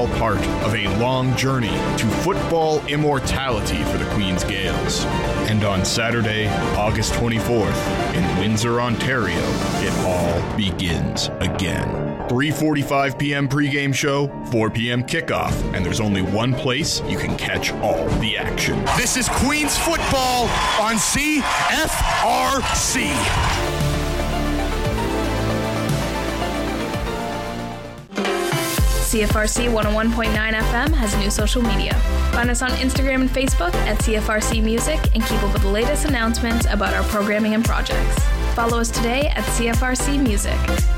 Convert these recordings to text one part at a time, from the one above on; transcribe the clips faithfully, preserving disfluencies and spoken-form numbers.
all part of a long journey to football immortality for the Queen's Gaels. And on Saturday, August twenty-fourth, in Windsor, Ontario, it all begins again. three forty-five p.m. pregame show, four p.m. kickoff, and there's only one place you can catch all the action. This is Queens football on C F R C. C F R C one oh one point nine F M has new social media. Find us on Instagram and Facebook at C F R C Music and keep up with the latest announcements about our programming and projects. Follow us today at C F R C Music.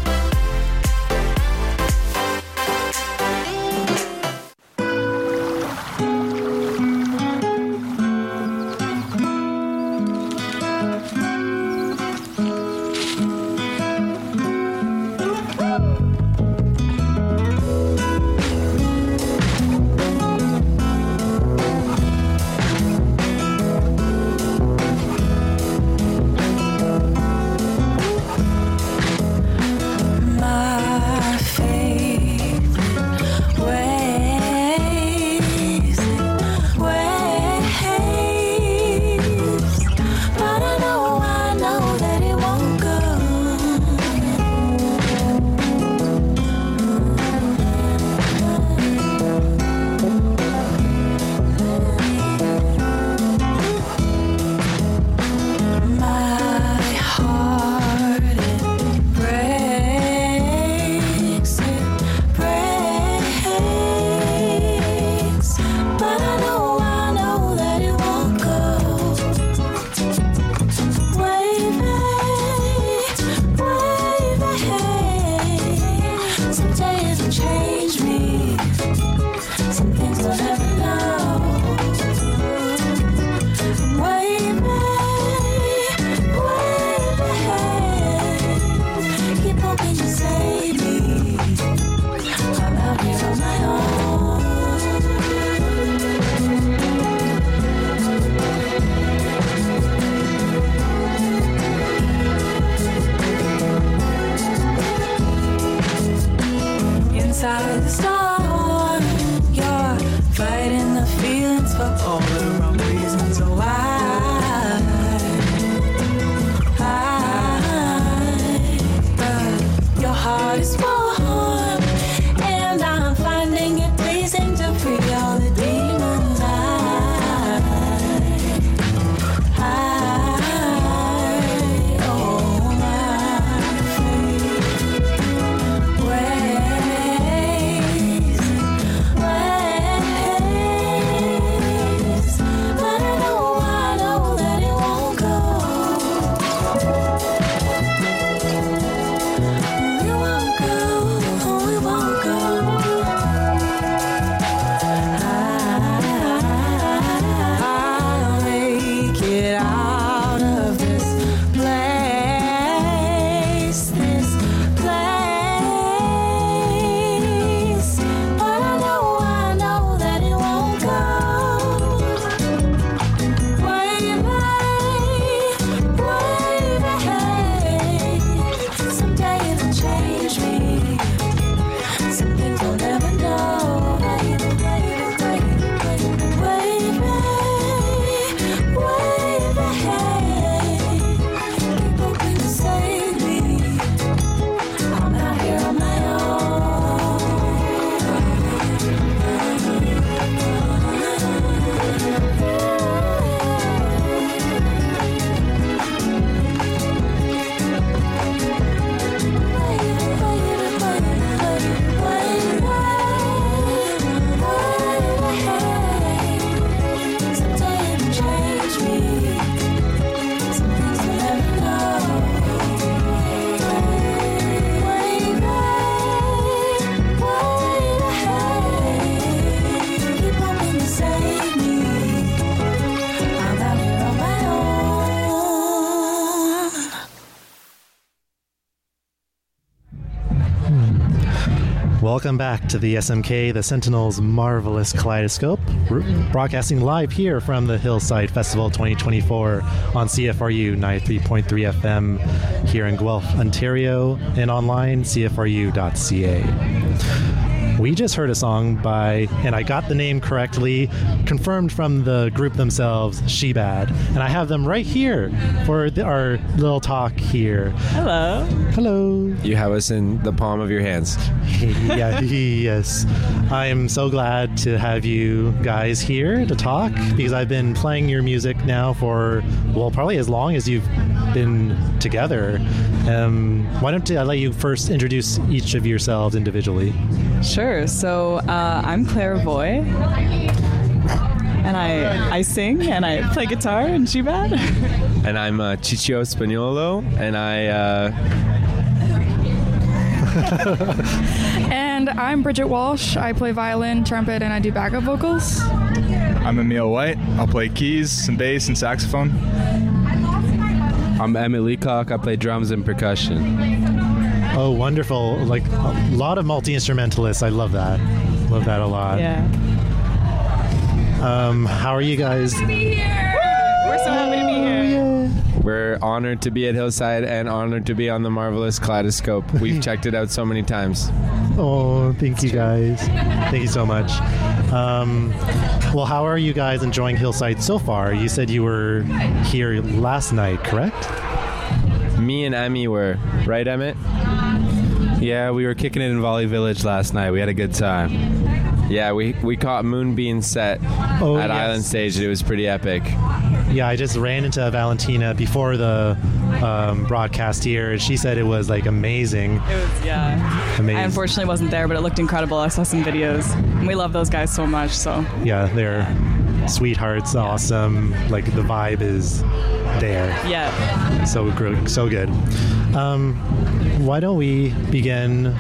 Welcome back to the S M K, the Sentinel's Marvelous Kaleidoscope, broadcasting live here from the Hillside Festival twenty twenty-four on C F R U ninety-three point three F M here in Guelph, Ontario, and online, C F R U dot C A. we just heard a song by, and I got the name correctly, confirmed from the group themselves, Shebad. And I have them right here for the, our little talk here. Hello. Hello. You have us in the palm of your hands. Yeah, yes. I'm so glad to have you guys here to talk, because I've been playing your music now for, well, probably as long as you've been together. Um, why don't I let you first introduce each of yourselves individually? Sure. So uh, I'm Claire Voy, and I I sing and I play guitar in Shebad. And I'm uh, Chicho Spagnolo, and I... Uh... And I'm Bridget Walsh. I play violin, trumpet, and I do backup vocals. I'm Emil White. I'll play keys, some bass, and saxophone. I'm Emmett Leacock. I play drums and percussion. Oh, wonderful. Like, a lot of multi-instrumentalists. I love that. Love that a lot. Yeah. Um, how are you guys? We're so happy to be here. We're honored to be at Hillside and honored to be on the Marvelous Kaleidoscope. We've checked it out so many times. Oh, thank you guys. Thank you so much. Um, well, how are you guys enjoying Hillside so far? You said you were here last night, correct? Me and Emmy were, right, Emmett? Yeah, we were kicking it in Volley Village last night. We had a good time. Yeah, we, we caught Moonbeam set oh, at yes. Island Stage. It was pretty epic. Yeah, I just ran into Valentina before the um, broadcast here, and she said it was like amazing. It was, yeah. Amazing. I unfortunately wasn't there, but it looked incredible. I saw some videos, and we love those guys so much. So yeah, they're sweethearts, awesome. Like the vibe is there. yeah. So gr- so good. Um, why don't we begin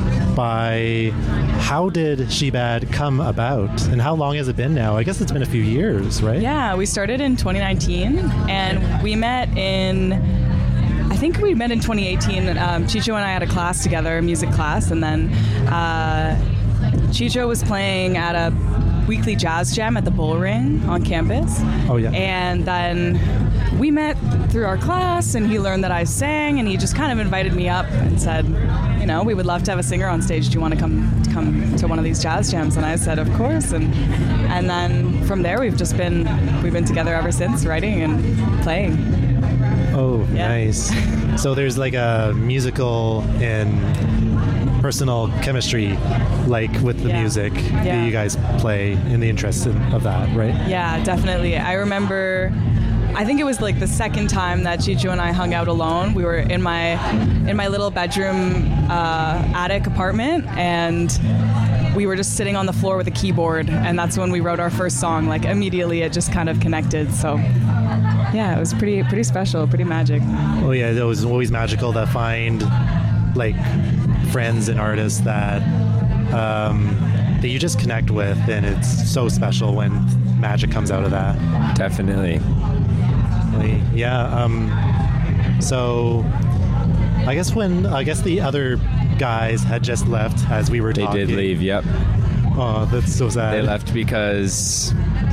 by how did Shebad come about, and how long has it been now? I guess it's been a few years, right? Yeah, we started in twenty nineteen, and we met in, I think we met in twenty eighteen. Um, Chicho and I had a class together, a music class, and then uh, Chicho was playing at a weekly jazz jam at the Bull Ring on campus. Oh, yeah. And then we met through our class, and he learned that I sang, and he just kind of invited me up and said, you know, we would love to have a singer on stage. Do you want to come come to one of these jazz jams? And I said, of course. And and then from there, we've just been we've been together ever since, writing and playing. Oh, Yeah. nice. So there's like a musical and personal chemistry, like with the Yeah. music Yeah. that you guys play in the interest in, of that, right? Yeah, definitely. I remember, I think it was like the second time that Chicho and I hung out alone. We were in my in my little bedroom uh, attic apartment, and we were just sitting on the floor with a keyboard, and that's when we wrote our first song. Like immediately, it just kind of connected. So yeah, it was pretty pretty special, pretty magic. Oh yeah, it was always magical to find like friends and artists that um, that you just connect with, and it's so special when magic comes out of that. Definitely. Yeah. Um, so I guess when I guess the other guys had just left as we were They talking. did leave, yep. Oh, that's so sad. They left because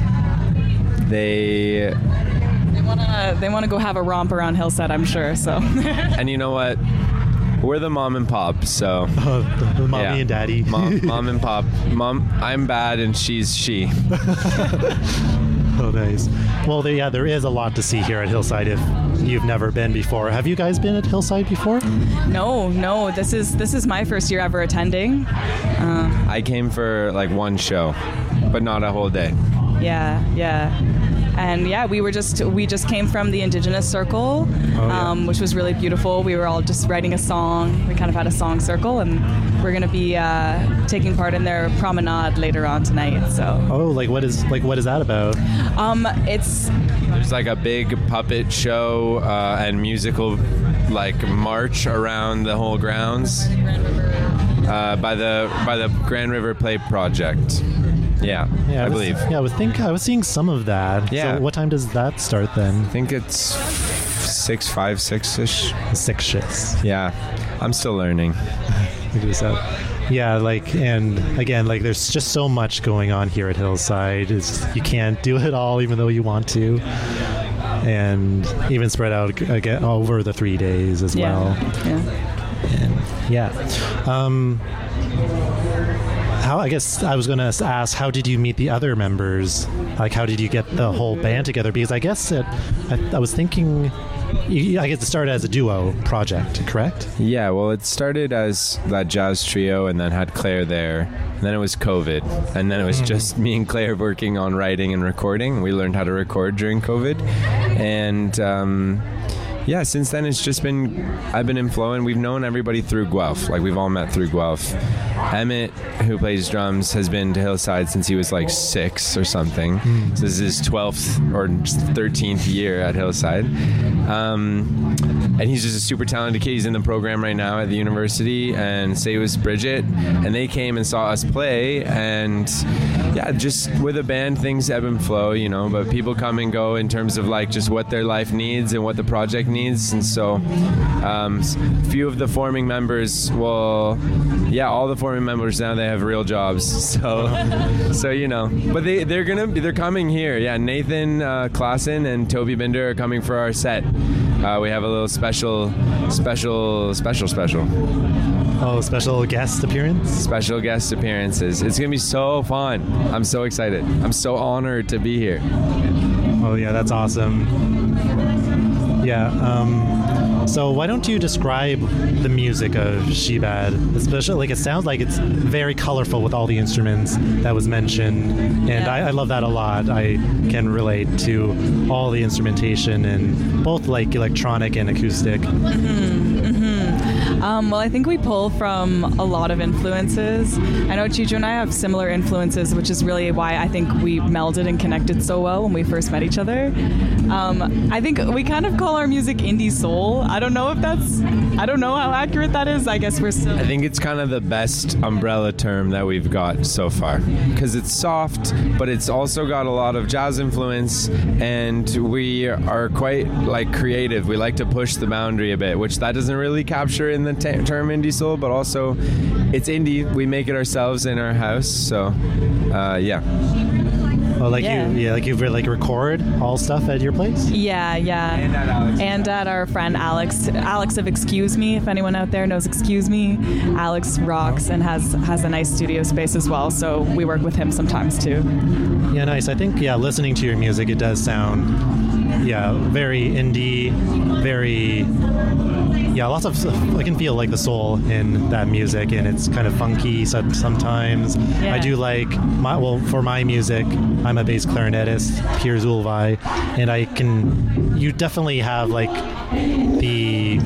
they... They want to they want to go have a romp around Hillside, I'm sure. So. And you know what? We're the mom and pop, so... Oh, the, the mommy yeah. and daddy. Mom, mom and pop. Mom, I'm bad and she's she. Oh, nice. Well, there, yeah, there is a lot to see here at Hillside if you've never been before. Have you guys been at Hillside before? No, no. This is this is my first year ever attending. Uh, I came for like one show, but not a whole day. yeah, yeah. And yeah, we were just we just came from the Indigenous Circle, Oh, yeah. um, which was really beautiful. We were all just writing a song. We kind of had a song circle, and we're going to be uh, taking part in their promenade later on tonight. So, Oh, like what is like what is that about? um, it's There's like a big puppet show uh, and musical like march around the whole grounds uh, by the by the Grand River Play Project. Yeah, Yeah, I, was, believe. Yeah, I was think I was seeing some of that. Yeah. So what time does that start then? I think it's six, five, six-ish. Six shifts. Yeah, I'm still learning. Look at this up. Yeah, like, and again, like, there's just so much going on here at Hillside. It's, you can't do it all, even though you want to, and even spread out again over the three days as yeah, well. yeah. And, yeah. Um, how, I guess I was going to ask, how did you meet the other members? Like, how did you get the whole band together? Because I guess it, I, I was thinking, you, I guess it started as a duo project, correct? Yeah, well, it started as that jazz trio and then had Claire there. And then it was COVID. And then it was mm. just me and Claire working on writing and recording. We learned how to record during COVID. And... Um, Yeah, since then it's just been, I've been in Flow, and we've known everybody through Guelph. Like, we've all met through Guelph. Emmett, who plays drums, has been to Hillside since he was like six or something. Mm. So this is his twelfth or thirteenth year at Hillside. Um, and he's just a super talented kid. He's in the program right now at the university, and so was Bridget. And they came and saw us play, and yeah, just with a band, things ebb and flow, you know, but people come and go in terms of like just what their life needs and what the project needs. And so um, few of the forming members will, yeah, all the forming members now, they have real jobs. So, so you know, but they, they're going to, they're coming here. Yeah, Nathan uh, Klassen and Toby Binder are coming for our set. Uh, we have a little special, special, special, special. Oh, special guest appearance? Special guest appearances. It's going to be so fun. I'm so excited. I'm so honored to be here. Oh, yeah, that's awesome. Yeah, um, so why don't you describe the music of Shebad? Especially, like, it sounds like it's very colorful with all the instruments that was mentioned, and yeah. I, I love that a lot. I can relate to all the instrumentation, and both, like, electronic and acoustic. Mm-hmm, mm-hmm. Um, well, I think we pull from a lot of influences. I know Chicho and I have similar influences, which is really why I think we melded and connected so well when we first met each other. Um, I think we kind of call our music indie soul. I don't know if that's, I don't know how accurate that is. I guess we're still... I think it's kind of the best umbrella term that we've got so far, because it's soft, but it's also got a lot of jazz influence, and we are quite, like, creative. We like to push the boundary a bit, which that doesn't really capture in the t- term indie soul, but also it's indie. We make it ourselves in our house, so uh, yeah. Oh, like yeah. you, yeah, like you like record all stuff at your place? Yeah, yeah. And at Alex. And at our friend Alex, Alex of Excuse Me. If anyone out there knows Excuse Me, Alex rocks and has has a nice studio space as well. So we work with him sometimes too. Yeah, nice. I think yeah, listening to your music, it does sound yeah very indie, very. Yeah, lots of I can feel like the soul in that music, and it's kind of funky sometimes. Yeah. I do like my well for my music. I'm a bass clarinetist, Piers Ulvai, and I can. You definitely have like the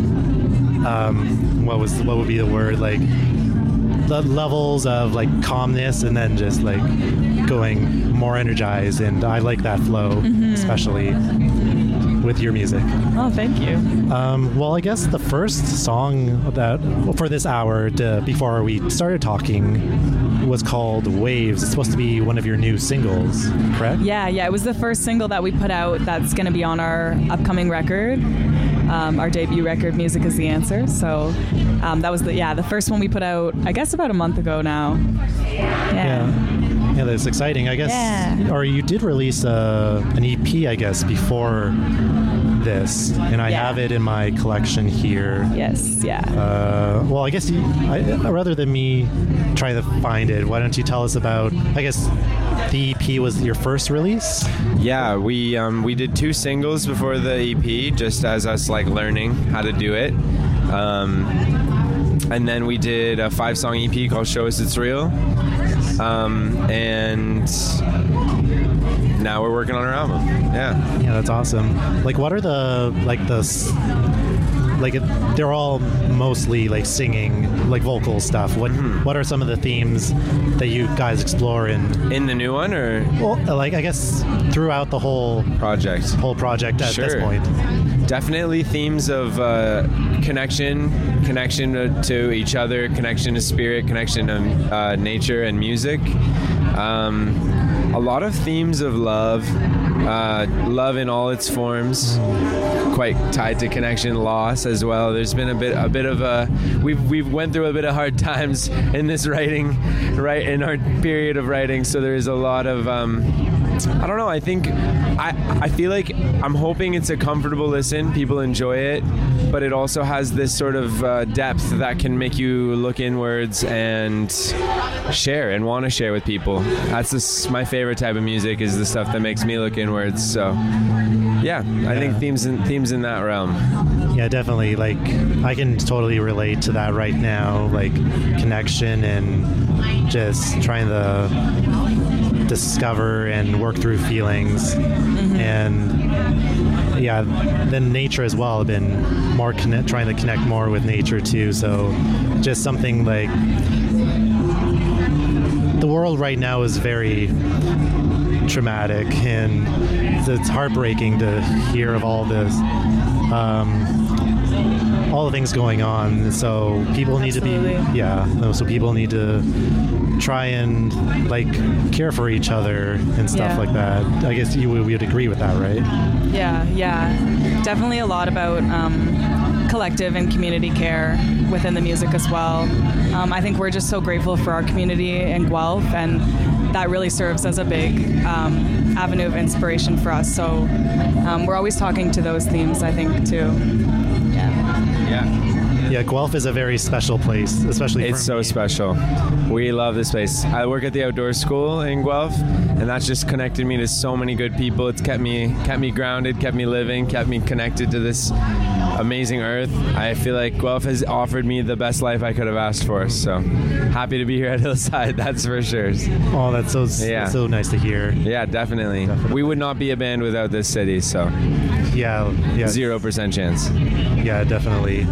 um, what was what would be the word like the levels of like calmness, and then just like going more energized, and I like that flow, mm-hmm. especially with your music. Oh, thank you. Um, well, I guess the first song that for this hour to, before we started talking was called Waves. It's supposed to be one of your new singles, correct? Yeah, yeah. It was the first single that we put out that's going to be on our upcoming record. Um, our debut record, Music is the Answer. So um, that was the yeah the first one we put out, I guess, about a month ago now. Yeah. yeah. Yeah, that's exciting. I guess, yeah. or you did release a, an E P, I guess, before this, and I yeah. have it in my collection here. Yes, yeah. Uh, well, I guess you, I, rather than me try to find it, why don't you tell us about, I guess, the E P was your first release? Yeah, we um, we did two singles before the E P, just as us like learning how to do it. Um, and then we did a five-song E P called Show Us It's Real. Um, and now we're working on our album. Yeah. Yeah, that's awesome. Like, what are the, like, the, like, they're all mostly, like, singing, like, vocal stuff. What mm-hmm. What are some of the themes that you guys explore in? In the new one, or? Well, like, I guess throughout the whole project. Whole project at sure. this point. Definitely themes of uh, connection, connection to, to each other, connection to spirit, connection to uh, nature and music. Um, a lot of themes of love, uh, love in all its forms, quite tied to connection, loss as well. There's been a bit, a bit of a, we've we've went through a bit of hard times in this writing, right in our period of writing. So there's a lot of. Um, I don't know. I think I I feel like I'm hoping it's a comfortable listen. People enjoy it, but it also has this sort of uh, depth that can make you look inwards and share and want to share with people. That's this, my favorite type of music is the stuff that makes me look inwards. So yeah, I yeah. think themes in, themes in that realm. Yeah, definitely. Like, I can totally relate to that right now. Like, connection and just trying to discover and work through feelings. Mm-hmm. And yeah, then nature as well. I've been more connect, trying to connect more with nature too. So just something like the world right now is very traumatic, and it's heartbreaking to hear of all this. Um, all the things going on, so people need Absolutely. to be yeah so people need to try and like care for each other and stuff yeah. like that. I guess you we would agree with that, right? Yeah, yeah, definitely a lot about um, collective and community care within the music as well. Um, I think we're just so grateful for our community in Guelph, and that really serves as a big um, avenue of inspiration for us. So um, we're always talking to those themes, I think, too. Yeah. Yeah. Yeah, Guelph is a very special place, especially It's for so me. special. We love this place. I work at the outdoor school in Guelph, and that's just connected me to so many good people. It's kept me kept me grounded, kept me living, kept me connected to this amazing earth. I feel like Guelph has offered me the best life I could have asked for. So happy to be here at Hillside, that's for sure. Oh, that's so yeah. so nice to hear. Yeah, definitely. definitely. We would not be a band without this city, so yeah, yeah. Zero percent chance. Yeah, definitely.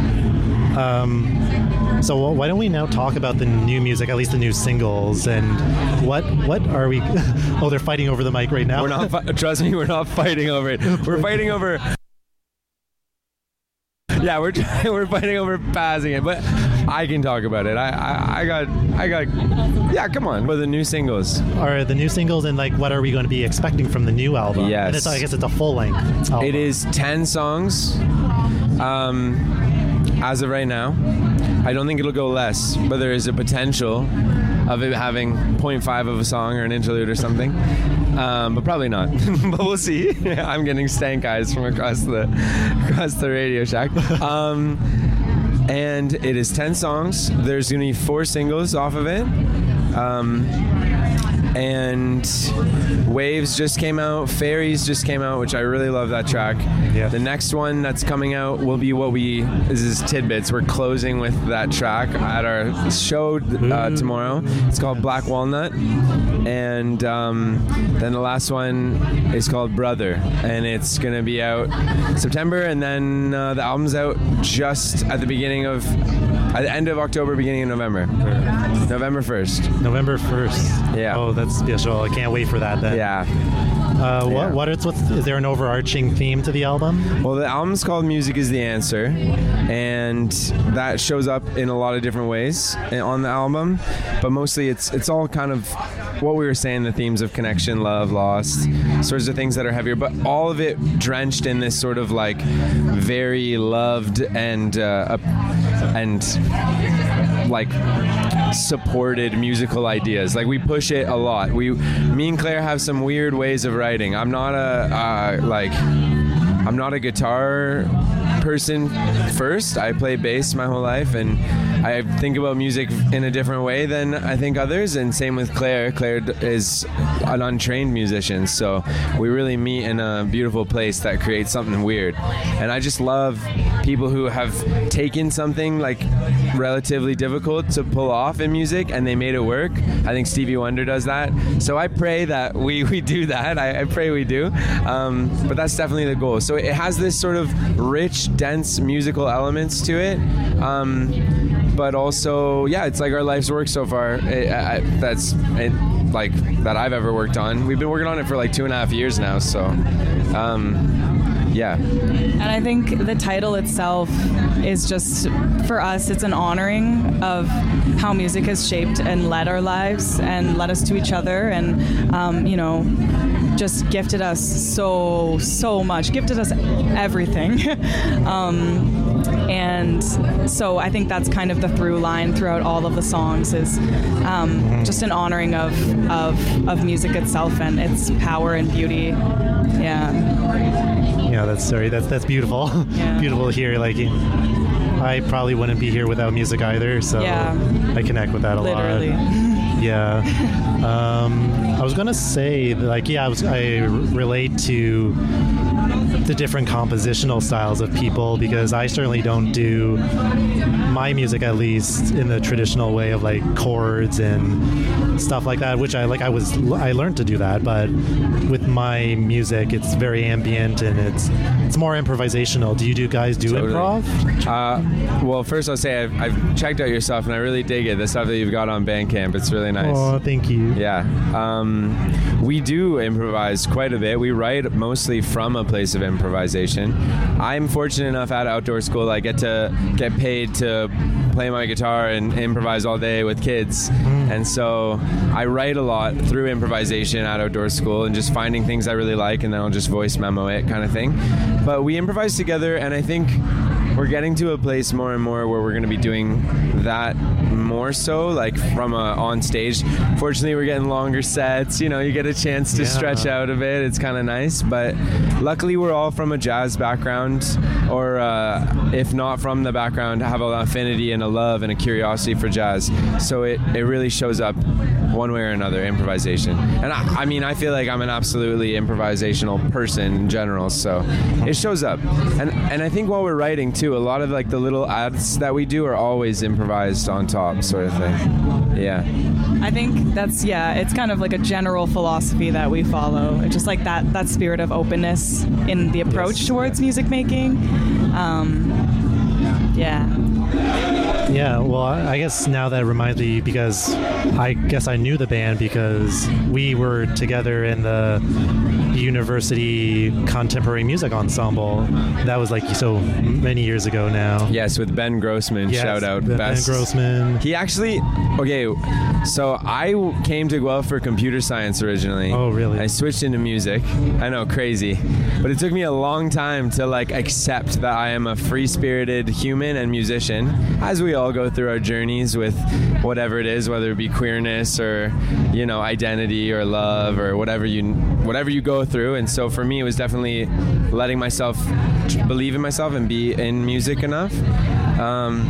Um, so why don't we now talk about the new music, at least the new singles, and what what are we? Oh, they're fighting over the mic right now. We're not. Fi- trust me, we're not fighting over it. We're fighting over. Yeah, we're trying, we're fighting over passing it, but I can talk about it. I, I I got I got. Yeah, come on. What are the new singles? Are the new singles, and like what are we going to be expecting from the new album? Yes. And it's, I guess it's a full length album. It is ten songs. Um. As of right now, I don't think it'll go less, but there is a potential of it having zero point five of a song or an interlude or something, um, but probably not. But we'll see. I'm getting stank eyes from across the across the Radio Shack. Um, and it is ten songs. There's going to be four singles off of it. Um, and Waves just came out, Fairies just came out, which I really love that track. Yeah. The next one that's coming out will be what we, this is Tidbits, we're closing with that track at our show uh, tomorrow. It's called Black Walnut. And um, then the last one is called Brother, and it's going to be out September, and then uh, the album's out just at the beginning of, at the end of October, beginning of November. November first. November first. Yeah. Oh, that's special. I can't wait for that then. Yeah. Uh, what, yeah. what is, what's, is there an overarching theme to the album? Well, the album's called Music is the Answer, and that shows up in a lot of different ways on the album, but mostly it's it's all kind of what we were saying, the themes of connection, love, loss, sorts of things that are heavier, but all of it drenched in this sort of like very loved and uh, and like supported musical ideas. Like we push it a lot. We, me and Claire have some weird ways of writing. I'm not a uh, like, I'm not a guitar person first. I play bass my whole life, and I think about music in a different way than I think others, and same with Claire. Claire is an untrained musician, so we really meet in a beautiful place that creates something weird. And I just love people who have taken something like relatively difficult to pull off in music and they made it work. I think Stevie Wonder does that. So I pray that we, we do that. I, I pray we do. Um, but that's definitely the goal. So it has this sort of rich, dense musical elements to it. Um, but also, yeah, it's like our life's work so far. It, I, that's it, like that I've ever worked on. We've been working on it for like two and a half years now. So, um, yeah. And I think the title itself is just, for us, it's an honoring of how music has shaped and led our lives and led us to each other, and um, you know, just gifted us so so much, gifted us everything. um, And so I think that's kind of the through line throughout all of the songs is um, just an honoring of, of of music itself and its power and beauty. Yeah. Yeah, that's sorry. That's that's beautiful. Yeah. Beautiful to hear. Like, I probably wouldn't be here without music either. So yeah. I connect with that a Literally. lot. Yeah. Um, I was gonna say, like, yeah, I was. I relate to the different compositional styles of people because I certainly don't do my music, at least in the traditional way of like chords and stuff like that, which I like. I was I learned to do that, but with my music, it's very ambient and it's it's more improvisational. Do you do guys do totally. improv? Uh, well, first I'll say I've, I've checked out your stuff and I really dig it. The stuff that you've got on Bandcamp, it's really nice. Oh, thank you. Yeah, um, we do improvise quite a bit. We write mostly from a place of improvisation. I'm fortunate enough at Outdoor School I get to get paid to play my guitar and improvise all day with kids, mm. and so I write a lot through improvisation at Outdoor School and just finding things I really like and then I'll just voice memo it kind of thing. But we improvise together and I think we're getting to a place more and more where we're going to be doing that more so, like from a on stage. Fortunately, we're getting longer sets. You know, you get a chance to yeah. stretch out a bit. It's kind of nice. But luckily, we're all from a jazz background, or uh, if not from the background, have an affinity and a love and a curiosity for jazz. So it, it really shows up one way or another, improvisation. And I, I mean, I feel like I'm an absolutely improvisational person in general, so it shows up. And and I think while we're writing too, a lot of like the little ads that we do are always improvised on top, sort of thing. Yeah. I think that's, yeah, it's kind of like a general philosophy that we follow. It's just like that, that spirit of openness in the approach yes. towards music making. Um, yeah. Yeah, well, I guess now that reminds me, because I guess I knew the band because we were together in the university contemporary music ensemble. That was like so many years ago now. Yes, with Ben Grossman. Yes, shout out. Ben Best. Grossman. He actually, okay, so I came to Guelph for computer science originally. Oh, really? I switched into music. I know, crazy. But it took me a long time to like accept that I am a free-spirited human and musician, as we all go through our journeys with whatever it is, whether it be queerness or, you know, identity or love or whatever you whatever you go through. And so for me, it was definitely letting myself believe in myself and be in music enough. Um,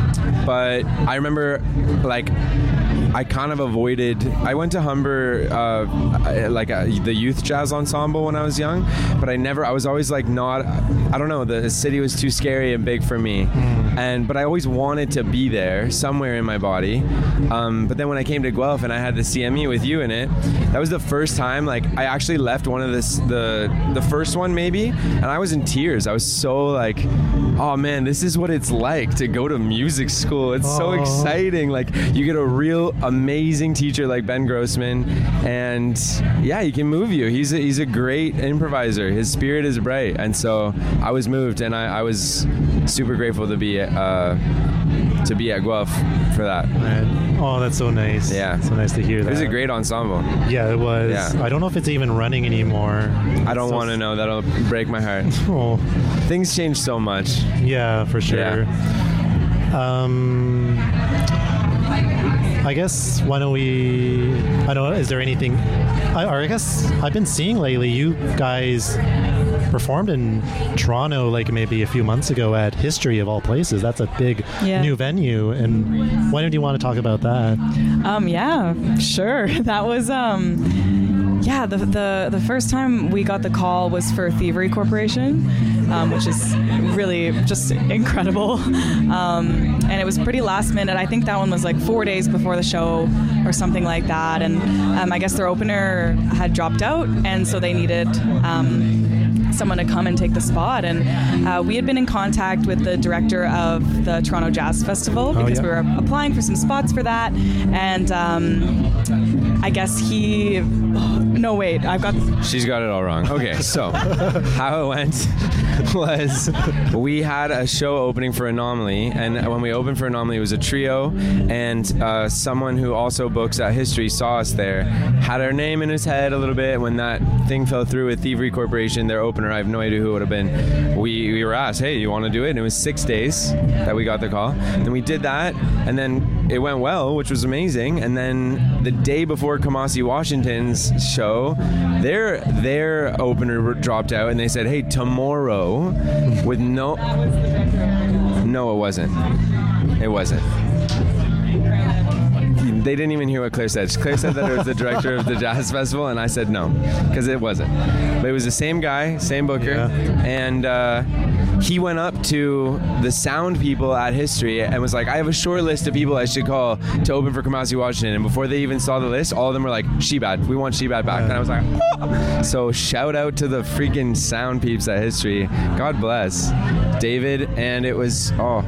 but I remember, like, I kind of avoided. I went to Humber, uh, like a, the youth jazz ensemble when I was young, but I never. I was always like not. I don't know. The city was too scary and big for me, mm. and but I always wanted to be there somewhere in my body. Um, but then when I came to Guelph and I had the C M E with you in it, that was the first time. Like I actually left one of this the the first one maybe, and I was in tears. I was so like, oh man, this is what it's like to go to music school. It's oh. so exciting. Like you get a real amazing teacher like Ben Grossman, and yeah, he can move you. He's a, he's a great improviser. His spirit is bright, and so I was moved, and I, I was super grateful to be uh, to be at Guelph for that. Man. Oh, that's so nice. Yeah, so nice to hear that. It was a great ensemble. Yeah, it was. Yeah. I don't know if it's even running anymore. I don't so want to know. That'll break my heart. Oh, things change so much. Yeah, for sure. Yeah. Um. I guess why don't we? I don't know. Is there anything? I, or I guess I've been seeing lately. You guys performed in Toronto like maybe a few months ago at History of all places. That's a big yeah. new venue. And why don't you want to talk about that? Um. Yeah. Sure. That was. Um. Yeah. The the the first time we got the call was for Thievery Corporation. Um, which is really just incredible. Um, and it was pretty last minute. I think that one was like four days before the show or something like that. And um, I guess their opener had dropped out, and so they needed um, someone to come and take the spot. And uh, we had been in contact with the director of the Toronto Jazz Festival because oh, yeah. we were applying for some spots for that. And um, I guess he No, wait. I've got. She's got it all wrong. Okay, so how it went was we had a show opening for Anomaly, and when we opened for Anomaly, it was a trio, and uh, someone who also books at History saw us there, had our name in his head a little bit. When that thing fell through with Thievery Corporation, their opener, I have no idea who it would have been. We we were asked, hey, you want to do it? And it was six days that we got the call. And we did that, and then it went well, which was amazing. And then the day before Kamasi Washington's show, their their opener dropped out, and they said, hey, tomorrow, with no... No, it wasn't. It wasn't. They didn't even hear what Claire said. Claire said that it was the director of the Jazz Festival, and I said no, because it wasn't. But it was the same guy, same booker, yeah. and uh, he went up to the sound people at History and was like, I have a short list of people I should call to open for Kamasi Washington. And before they even saw the list, all of them were like, Shebad, we want Shebad back. Yeah. And I was like, oh. So shout out to the freaking sound peeps at History. God bless David. And it was, oh...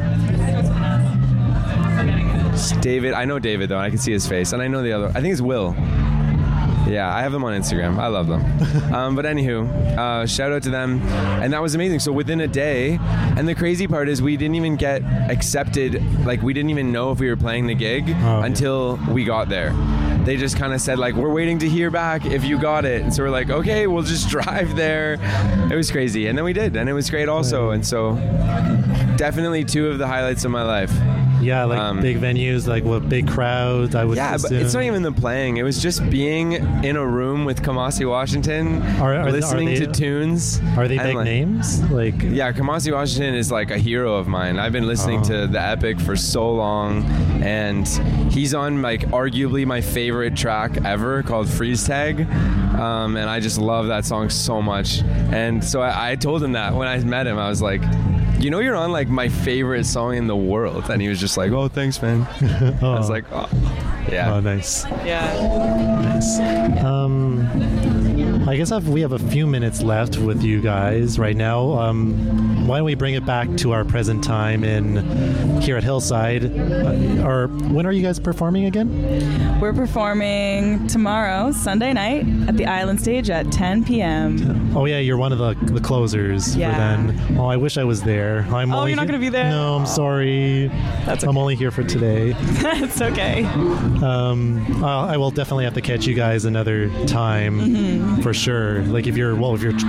David, I know David though, and I can see his face, and I know the other. I think it's Will. Yeah, I have them on Instagram. I love them. um, but anywho, uh, shout out to them, and that was amazing. So within a day, and the crazy part is we didn't even get accepted. Like we didn't even know if we were playing the gig oh, until yeah. we got there. They just kind of said like, we're waiting to hear back if you got it. And so we're like, okay, we'll just drive there. It was crazy, and then we did, and it was great also. And so definitely two of the highlights of my life. Yeah, like um, big venues, like what big crowds. I would. Yeah, assume. But it's not even the playing. It was just being in a room with Kamasi Washington, are, are listening they, are they, to tunes. Are they big like, names? Like, yeah, Kamasi Washington is like a hero of mine. I've been listening oh. to the Epic for so long, and he's on like arguably my favorite track ever called Freeze Tag, um, and I just love that song so much. And so I, I told him that when I met him, I was like, you know, you're on like my favorite song in the world. And he was just like, oh, thanks, man. oh. I was like, oh, yeah. Oh, nice. Yeah. Nice. Um, I guess I've, we have a few minutes left with you guys right now. Um, why don't we bring it back to our present time in here at Hillside? Uh, or when are you guys performing again? We're performing tomorrow, Sunday night, at the Island Stage at ten p.m. Oh, yeah, you're one of the, the closers yeah. for then. Oh, I wish I was there. I'm oh, only you're not going to be there? No, I'm sorry. That's okay. I'm only here for today. That's okay. Um, uh, I will definitely have to catch you guys another time mm-hmm. for sure. Like if you're, well, if you're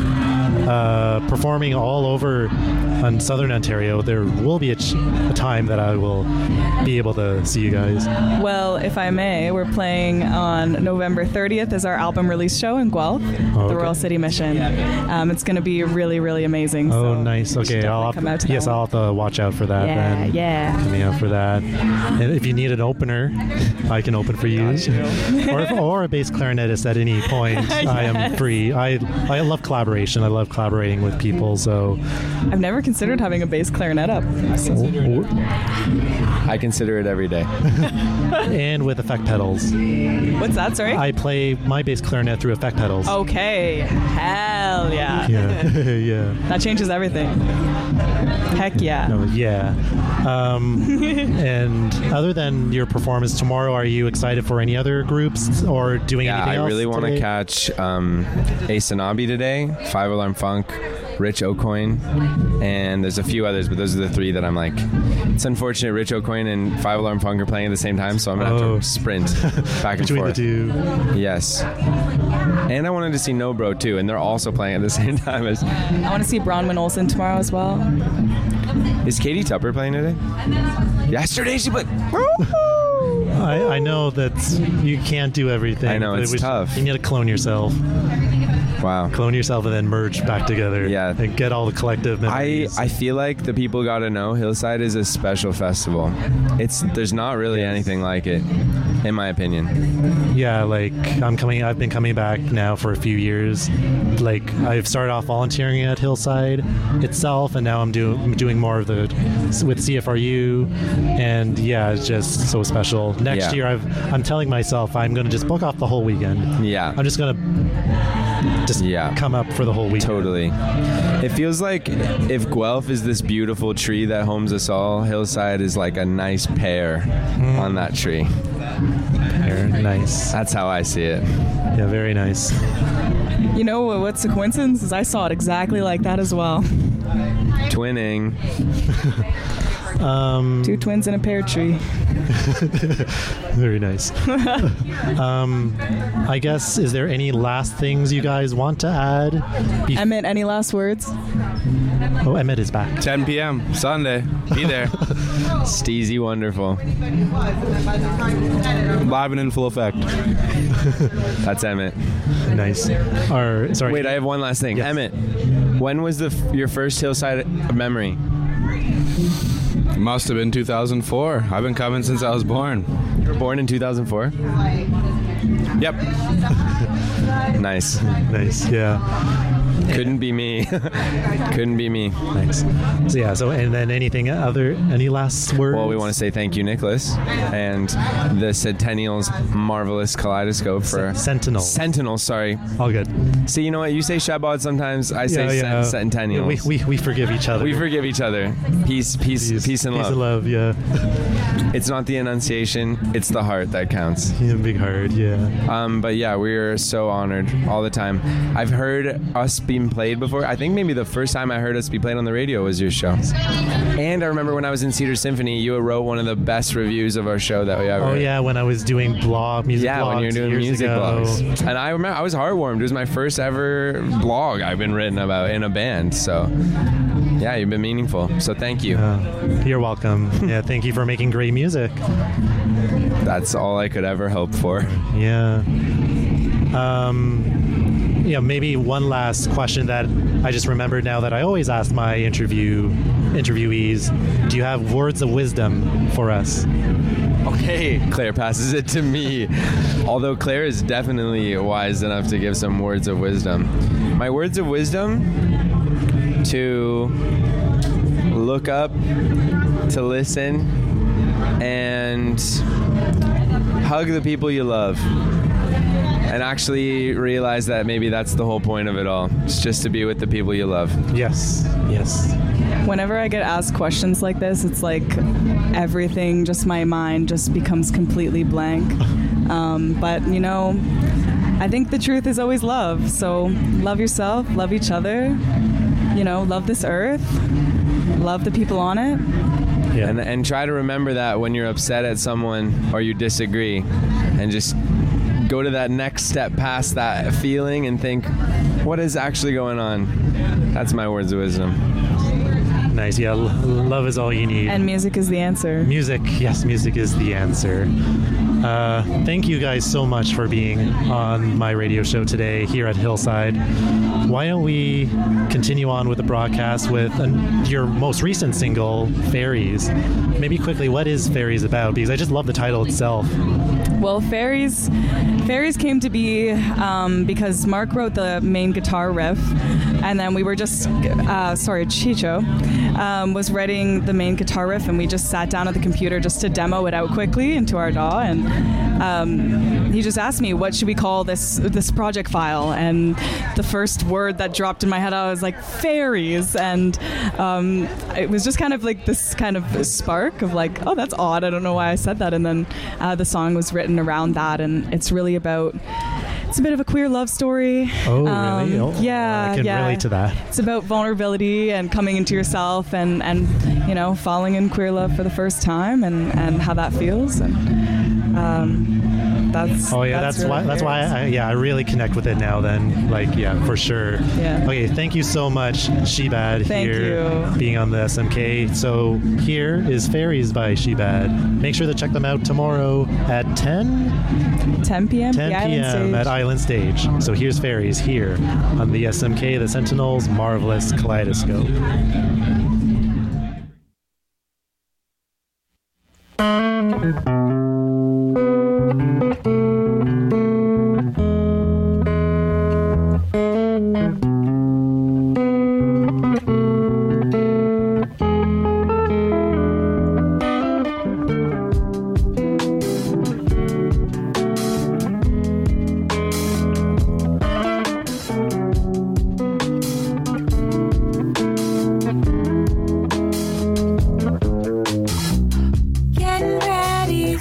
uh, performing all over on Southern Ontario, there will be a, ch- a time that I will be able to see you guys. Well, if I may, we're playing on November thirtieth as our album release show in Guelph, oh, the okay. Royal City Mission. Um, it's going to be really, really amazing. Oh, so nice. Okay, I'll have come to, out to yes, that I'll have to watch out for that. Yeah, then. yeah. Coming out for that. And if you need an opener, I can open for you. or, or a bass clarinetist at any point. yes. I am free. I I love collaboration. I love collaborating with people. So I've never considered having a bass clarinet up. So. I consider it every day. And with effect pedals. What's that, sorry? I play my bass clarinet through effect pedals. Okay. Hell yeah. Yeah. yeah. That changes everything. Heck yeah. No, yeah. Um, and other than your performance tomorrow, are you excited for any other groups or doing yeah, anything else? I really want to today? catch um, Ace Anabi today, Five Alarm Funk, Rich O'Coin, and there's a few others, but those are the three that I'm like, it's unfortunate Rich O'Coin and Five Alarm Funk are playing at the same time, so I'm going to oh. have to sprint back and Between forth. Between the two. Yes. And I wanted to see No Bro too, and they're also playing at the same time as... I want to see Bronwyn Olsen tomorrow as well. Is Katie Tupper playing today? Yesterday she played... I, I know that you can't do everything. I know, it's it was, tough. You need to clone yourself. Wow. Clone yourself and then merge back together. Yeah. And get all the collective memories. I, I feel like the people got to know Hillside is a special festival. It's There's not really yes. anything like it, in my opinion. Yeah, like I'm coming, I've been coming back now for a few years. Like I've started off volunteering at Hillside itself, and now I'm, do, I'm doing more of the, with C F R U. And yeah, it's just so special. Next yeah. year, I've, I'm telling myself I'm going to just book off the whole weekend. Yeah. I'm just going to just yeah. come up for the whole weekend. Totally. It feels like if Guelph is this beautiful tree that homes us all, Hillside is like a nice pear mm. on that tree. Very nice. That's how I see it. Yeah, very nice. You know what's a coincidence is I saw it exactly like that as well. Twinning. Um, Two twins in a pear tree. Very nice. um, I guess, is there any last things you guys want to add? Bef- Emmett, any last words? oh, Emmett is back. ten p.m. Sunday. Be there. Steezy wonderful. Live and in full effect. That's Emmett. Nice. Or, sorry. Wait, I have one last thing. Yes. Emmett, when was the f- your first Hillside memory? Must have been two thousand four. I've been coming since I was born. You were born in two thousand four? Yep. Nice. Nice, yeah. Couldn't be me. Couldn't be me. Nice. So, yeah, so, and then anything other, any last words? Well, we want to say thank you, Nicholas, and the Centennial's marvelous kaleidoscope for... Sentinel. Sentinel, sorry. All good. See, you know what? You say Shabbat sometimes. I say yeah, yeah. cent- Centennials. We, we, we forgive each other. We forgive each other. Peace, peace, peace, peace and Peace love. and love, yeah. It's not the enunciation, it's the heart that counts. Yeah, big heart, yeah. Um, but yeah, we are so honored all the time. I've heard us being played before. I think maybe the first time I heard us be played on the radio was your show. And I remember when I was in Cedar Symphony, you wrote one of the best reviews of our show that we ever Oh, heard. yeah, when I was doing blog, music Yeah, blogs when you were doing years music ago. blogs. And I remember I was heartwarmed. It was my first ever blog I've been written about in a band. So yeah, you've been meaningful. So thank you. Uh, you're welcome. Yeah, thank you for making great music. That's all I could ever hope for. Yeah. Um, yeah, maybe one last question that I just remembered now that I always ask my interview interviewees. Do you have words of wisdom for us? Okay, Claire passes it to me. Although Claire is definitely wise enough to give some words of wisdom. My words of wisdom: to look up, to listen, and hug the people you love. And actually realize that maybe that's the whole point of it all. It's just to be with the people you love. Yes, yes. Whenever I get asked questions like this, it's like everything, just my mind just becomes completely blank. Um, but, you know, I think the truth is always love. So love yourself, love each other, you know, love this earth, love the people on it. Yeah. And, and try to remember that when you're upset at someone or you disagree, and just go to that next step past that feeling and think, what is actually going on? That's my words of wisdom. Nice. Yeah, l- love is all you need. And music is the answer. Music, yes, music is the answer. Uh, thank you guys so much for being on my radio show today here at Hillside. Why don't we continue on with the broadcast with an, your most recent single, Fairies. Maybe quickly, what is Fairies about? Because I just love the title itself. Well, Fairies, Fairies came to be um, because Mark wrote the main guitar riff, and then we were just, uh, sorry, Chicho um, was writing the main guitar riff, and we just sat down at the computer just to demo it out quickly into our D A W, and um, he just asked me, what should we call this this project file? And the first word that dropped in my head, I was like, fairies, and um, it was just kind of like this kind of spark of like, oh, that's odd, I don't know why I said that, and then uh, the song was written around that, and it's really about, it's a bit of a queer love story. Oh, um, really? Oh, yeah, I can yeah. relate to that. It's about vulnerability and coming into yourself, and, and you know, falling in queer love for the first time, and, and how that feels, and um, that's. Oh yeah, that's, that's, really why. That's why. I, yeah, I really connect with it now. Then, like, yeah, for sure. Yeah. Okay, thank you so much, Shebad, Thank here you. being on the S M K. So here is Fairies by Shebad. Make sure to check them out tomorrow at ten. ten p.m. ten p.m. at Island Stage. So here's Fairies here on the S M K, the Sentinel's marvelous kaleidoscope. Getting ready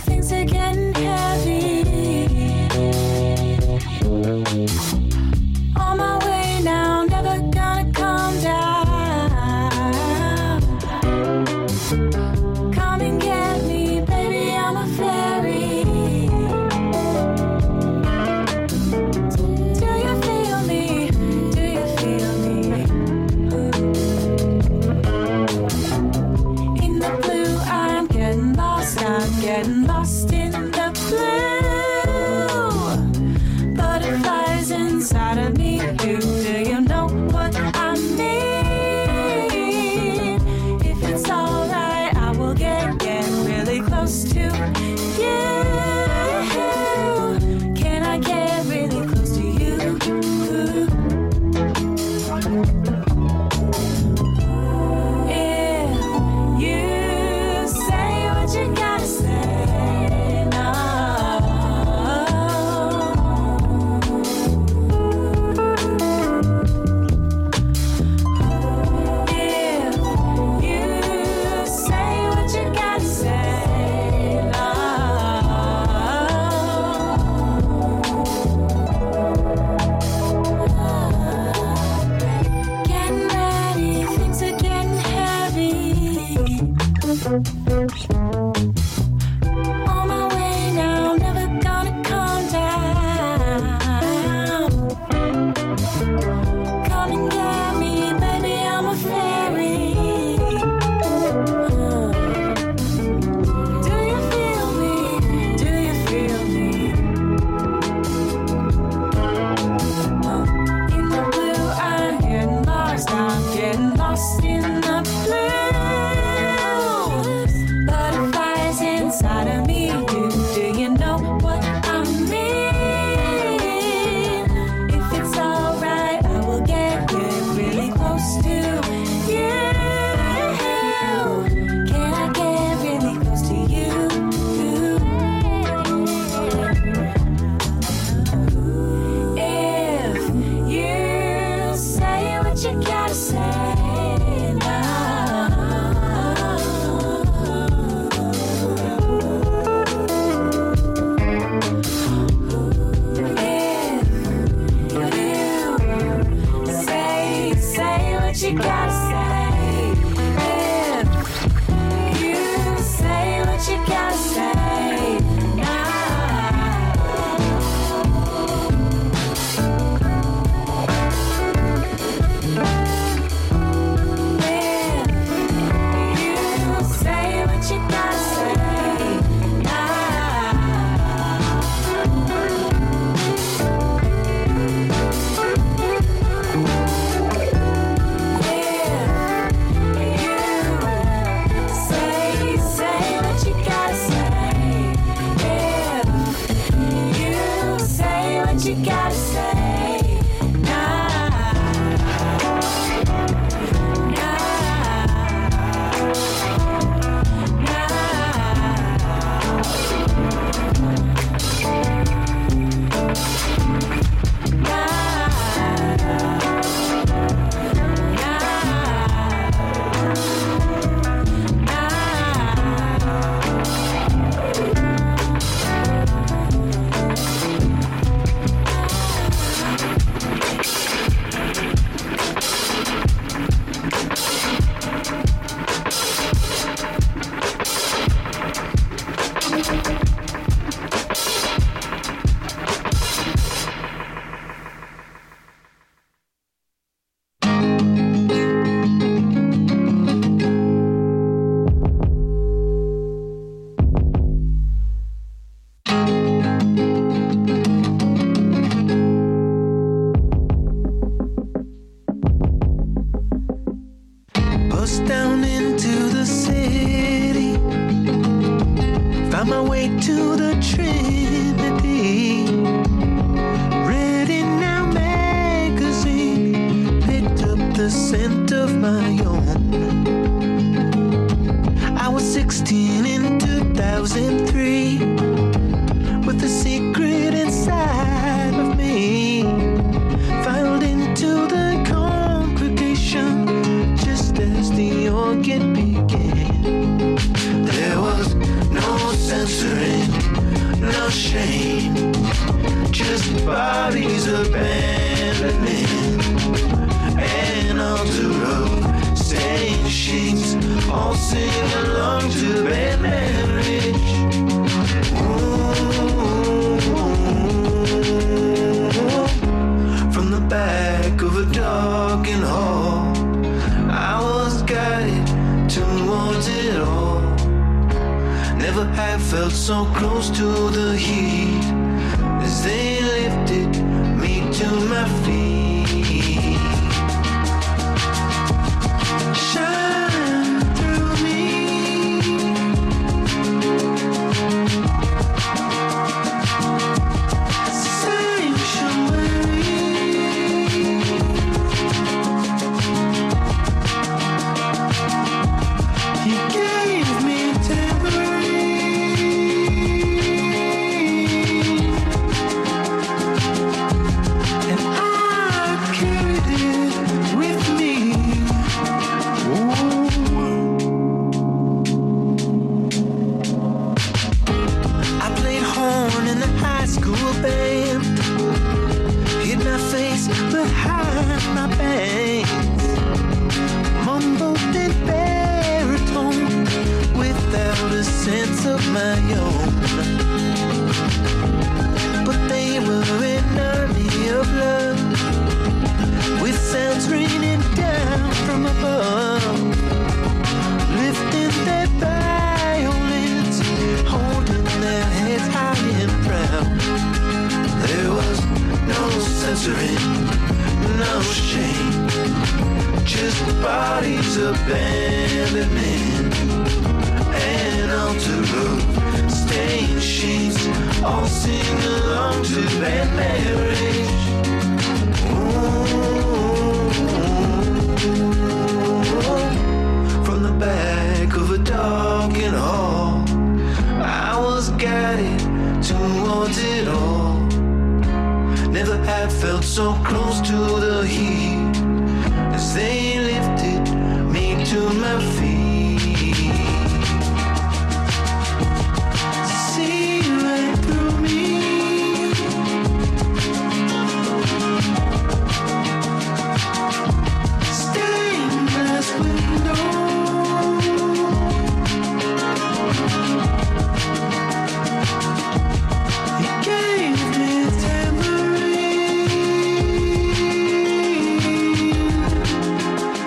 what you gotta say. Nah, nah, Bust down into the city, found my way to the Trinity. Ready Now magazine, picked up the scent of my own. I was sixteen in two thousand three, with a secret inside of me, filed into the congregation just as the organ began. There was no censoring, no shame, just bodies abandoning an altar of stained sheets, all sing along to bad marriage. From the back of a darkened hall, I was guided towards it all. Never have felt so close to the heat as they lifted me to my feet. Shine through me, sanctuary. He gave me tambourine, and I carried it with me. Ooh. I played horn in the high school band, hid my face behind my bangs, mumbled in baritone without a sense of my own. But they were an army of love, with sounds raining down from above, lifting their violins, holding their heads high and proud. There was no censoring, no shame, just bodies abandoning an altar of stained sheets, all sing along to bad marriage. Ooh. From the back of a darkened hall, I was guided towards it all. Never have felt so close to the heat as they lifted me to my feet. See right through me, stained glass window. He gave me tambourine,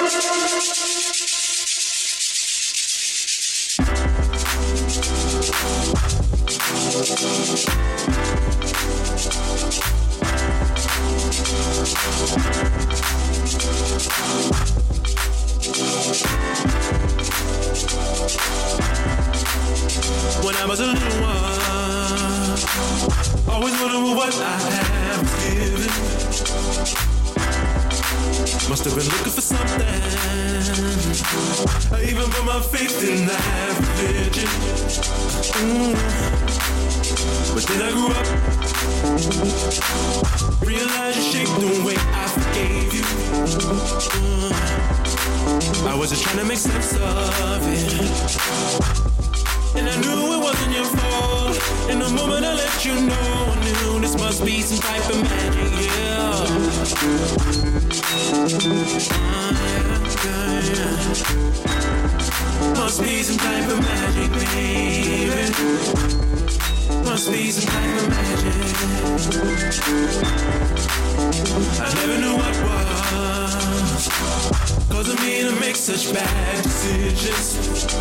When I was a little one, always wondering what I have given. Must have been looking for something. I even put my faith in that religion. Mm. But then I grew up, realized you shaped the way I forgave you. Mm. I wasn't trying to make sense of it, and I knew it wasn't your fault. In the moment I let you know, I knew this must be some type of magic, yeah. Uh, yeah, yeah. Must be some type of magic, baby. Must be some type of magic. I never knew what was causing me to make such bad decisions.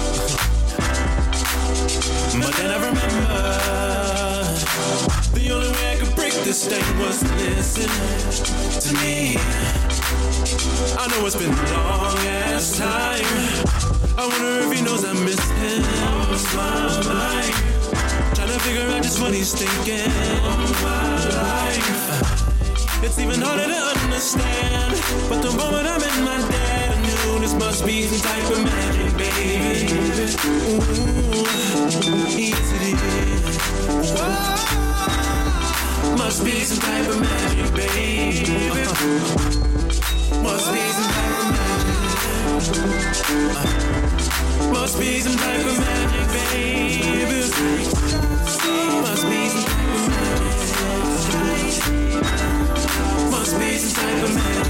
But then I remember the only way I could break this thing was to listen to me. I know it's been a long ass time. I wonder if he knows I miss him. Lost my mind, trying to figure out just what he's thinking of my life. It's even harder to understand, but the moment I met my dad, I knew this must be some type of magic, baby. Ooh, yes it is. Whoa. Must be some type of magic, baby. Uh-huh. Must be some type of magic. Uh, must be some type of magic, baby. Must be some type of magic. Must be some type of magic.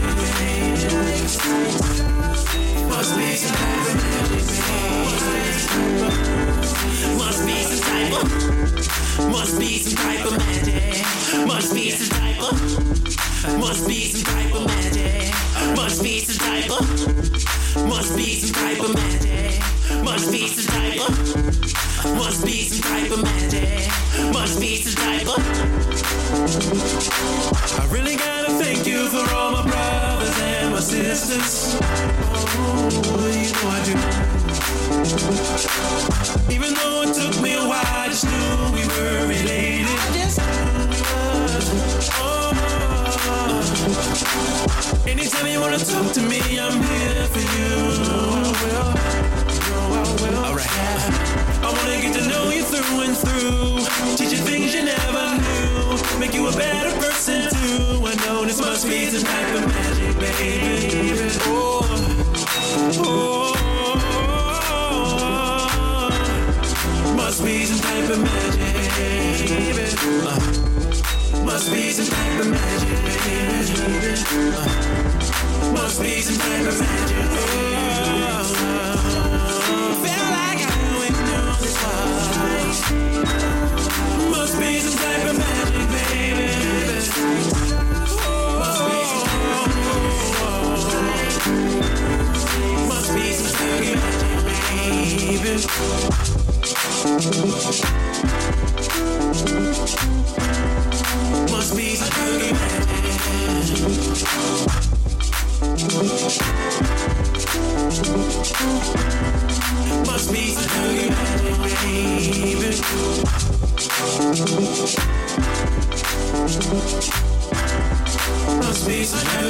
Must be some type of magic. Must be some type of. Must be some type of magic. Must be some type of. Must be some type of magic. Must be some type of. Must be some type of magic. Must be some type of. Must be some type of magic. Must be some type of. I really gotta thank you for all my brothers and my sisters. Oh, you know I do. Even though it took me a while, I just knew we were related. I just knew we were. Oh. Anytime you wanna talk to me, I'm here for you. Alright. I wanna get to know you through and through. Teach you things you never knew. Make you a better person too. I know this must be some type of magic, baby. Oh, oh, oh. Must be some type of magic, baby. Uh, must be some type of magic, baby. Uh, must be some type of magic. Oh, feel like I went through this once. Must be some type of magic, baby. Must be some type of magic. Must be some type of magic, baby. Must be some type of magic. Must be some type of magic, baby. Must be some type of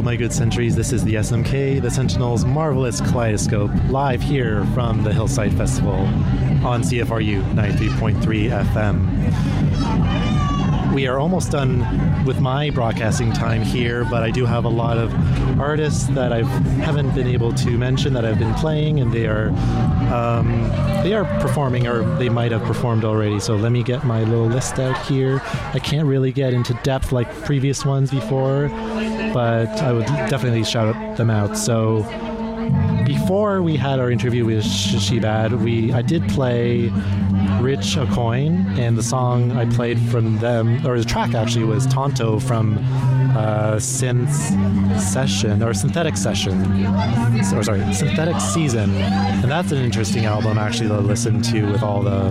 my good sentries. This is the S M K, the Sentinel's Marvelous Kaleidoscope, live here from the Hillside Festival on C F R U ninety-three point three F M. We are almost done with my broadcasting time here, but I do have a lot of artists that I haven't been able to mention that I've been playing, and they are um, they are performing, or they might have performed already. So let me get my little list out here. I can't really get into depth like previous ones before, but I would definitely shout them out. So before we had our interview with Shebad, we I did play Rich a Coin, and the song I played from them, or the track actually, was Tonto from uh, Synth Session, or Synthetic Session, or sorry, Synthetic Season, and that's an interesting album actually to listen to with all the,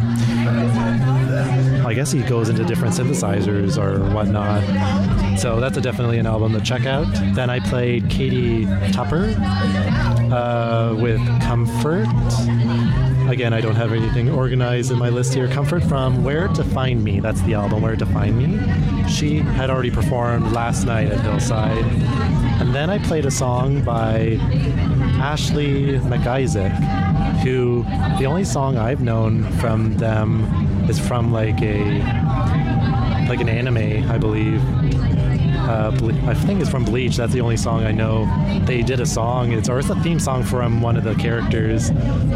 I guess he goes into different synthesizers or whatnot, so that's a definitely an album to check out. Then I played Katie Tupper uh, with Comfort. Again, I don't have anything organized in my list here. Comfort from Where to Find Me. That's the album, Where to Find Me. She had already performed last night at Hillside. And then I played a song by Ashley McIsaac, who the only song I've known from them is from like a like an anime, I believe. Uh, Ble- I think it's from Bleach. That's the only song I know. They did a song, it's, or it's a theme song from one of the characters.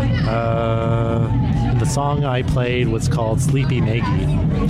Uh, the song I played was called Sleepy Maggie.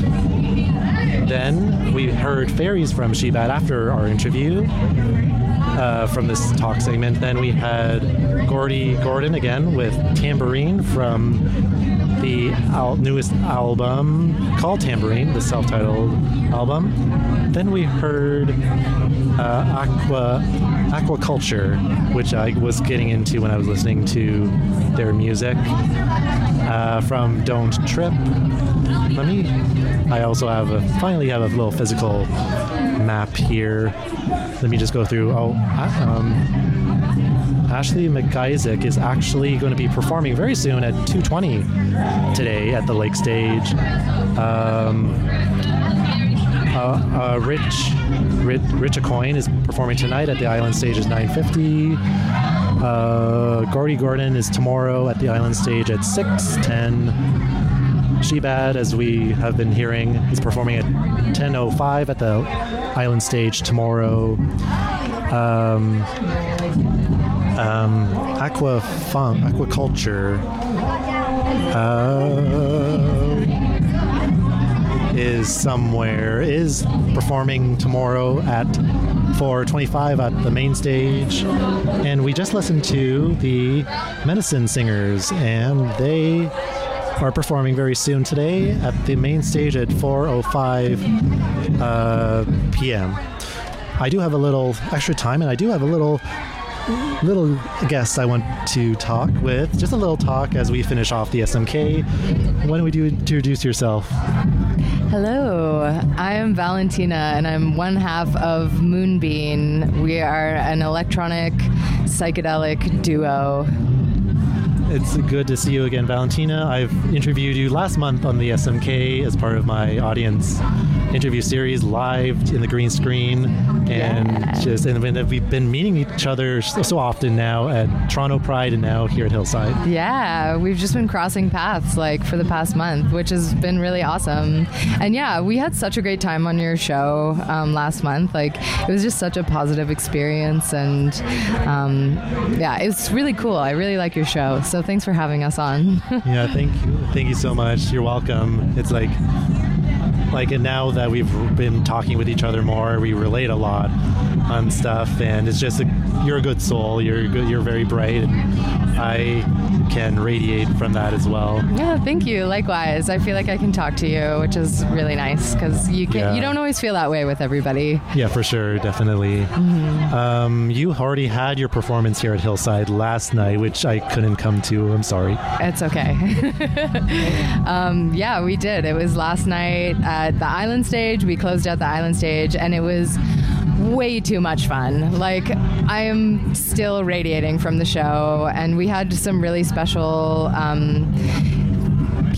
Then we heard Fairies from Shebad after our interview uh, from this talk segment. Then we had Gordy Gordon again with Tambourine from the al- newest album called Tambourine, the self-titled album. Then we heard uh, Aqua Aquaculture, which I was getting into when I was listening to their music, uh, from Don't Trip. Let me. I also have a finally have a little physical map here. Let me just go through. Oh, um, Ashley McIsaac is actually going to be performing very soon at two twenty today at the Lake Stage. Um, uh, uh, Rich, Rich, Rich a Coin is performing tonight at the Island Stage at nine fifty. Uh, Gordy Gordon is tomorrow at the Island Stage at six ten. Shebad, as we have been hearing, is performing at ten oh five at the Island Stage tomorrow. Um, um, Aqua Funk, Aquaculture uh, is somewhere, is performing tomorrow at four twenty-five at the main stage. And we just listened to the Medicine Singers, and they are performing very soon today at the main stage at four oh five uh, p.m. I do have a little extra time, and I do have a little little guest I want to talk with. Just a little talk as we finish off the S M K. Why don't we do introduce yourself? Hello, I am Valentina, and I'm one half of Moonbeam. We are an electronic psychedelic duo. It's good to see you again, Valentina. I've interviewed you last month on the S M K as part of my audience interview series live in the green screen, and yeah. just and we've been meeting each other so, so often now at Toronto Pride and now here at Hillside. Yeah, we've just been crossing paths like for the past month, which has been really awesome. And yeah, we had such a great time on your show um, last month. Like, it was just such a positive experience, and um, yeah, it was really cool. I really like your show, so thanks for having us on. Yeah, thank you. Thank you so much. You're welcome. It's like Like, and now that we've been talking with each other more, we relate a lot on stuff, and it's just, a, you're a good soul, you're good, you're very bright, and I can radiate from that as well. Yeah, thank you. Likewise. I feel like I can talk to you, which is really nice, because you can, yeah. you don't always feel that way with everybody. Yeah, for sure, definitely. Mm-hmm. Um, you already had your performance here at Hillside last night, which I couldn't come to. I'm sorry. It's okay. um, yeah, we did. It was last night at the Island Stage. We closed out the Island Stage, and it was way too much fun. Like, I am still radiating from the show, and we had some really special um,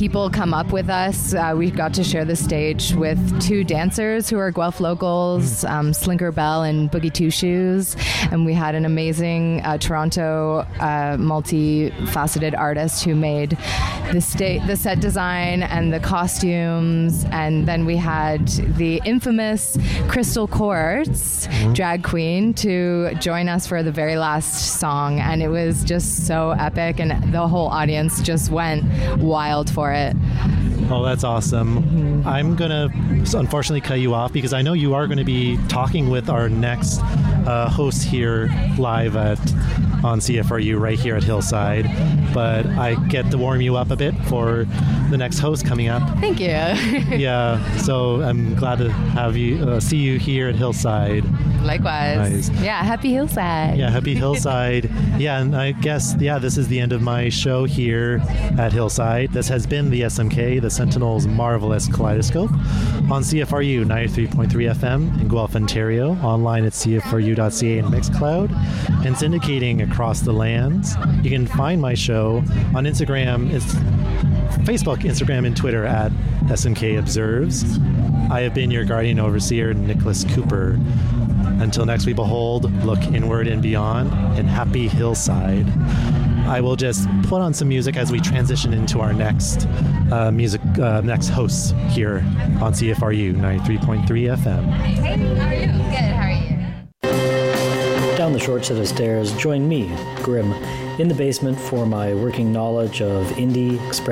people come up with us. Uh, we got to share the stage with two dancers who are Guelph locals, um, Slinker Bell and Boogie Two Shoes. And we had an amazing uh, Toronto uh, multi-faceted artist who made the, sta- the set design and the costumes. And then we had the infamous Crystal Quartz Mm-hmm. drag queen to join us for the very last song. And it was just so epic. And the whole audience just went wild for it. Oh, that's awesome. Mm-hmm. I'm going to unfortunately cut you off because I know you are going to be talking with our next uh, host here live at on C F R U right here at Hillside. But I get to warm you up a bit for the next host coming up. Thank you. Yeah, so I'm glad to have you uh, see you here at Hillside. Likewise. Nice. Yeah, happy Hillside. Yeah, happy Hillside. Yeah, and I guess, yeah, this is the end of my show here at Hillside. This has been the S M K, the Sentinel's Marvelous Kaleidoscope, on C F R U ninety-three point three F M in Guelph, Ontario, online at c f r u dot c a and Mixcloud, and syndicating across the lands. You can find my show on Instagram. It's Facebook, Instagram, and Twitter at S M K Observes. I have been your guardian overseer, Nicholas Cooper. Until next we behold, look inward and beyond, and happy Hillside. I will just put on some music as we transition into our next uh, music, uh, next hosts here on C F R U ninety-three point three F M. Hey, how are you? Good, how are you? Down the short set of stairs, join me, Grim, in the basement for my working knowledge of indie, express